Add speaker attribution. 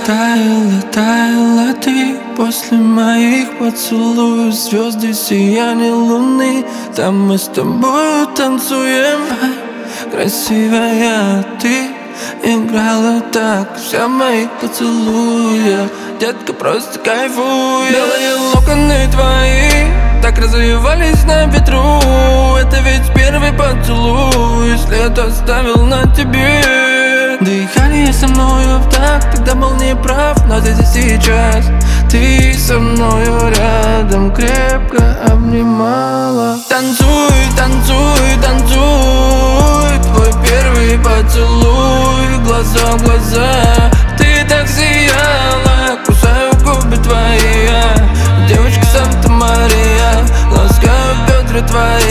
Speaker 1: Таяла, таяла ты после моих поцелуев. Звезды, сияние луны, там мы с тобою танцуем. Красивая ты играла так вся в моих поцелуях. Детка, просто кайфуй. Белые локоны твои так развивались на ветру. Это ведь первый поцелуй, след оставил на тебе. Дыхание со мною в такт, тогда был неправ, но здесь и сейчас ты со мною рядом крепко обнимала. Танцуй, танцуй, танцуй, твой первый поцелуй, глаза в глаза. Ты так сияла, кусаю губы твои, девочка Санта-Мария, ласкаю бедра твои.